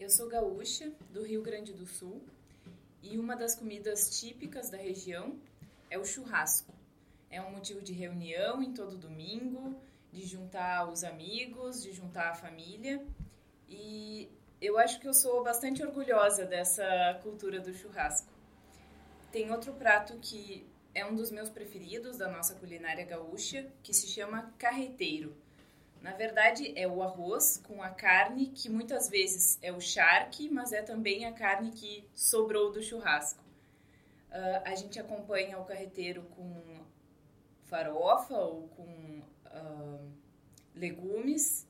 Eu sou gaúcha, do Rio Grande do Sul, e uma das comidas típicas da região é o churrasco. É um motivo de reunião em todo domingo, de juntar os amigos, de juntar a família. E eu acho que eu sou bastante orgulhosa dessa cultura do churrasco. Tem outro prato que é um dos meus preferidos da nossa culinária gaúcha, que se chama carreteiro. Na verdade, é o arroz com a carne, que muitas vezes é o charque, mas é também a carne que sobrou do churrasco. A gente acompanha o carreteiro com farofa ou com legumes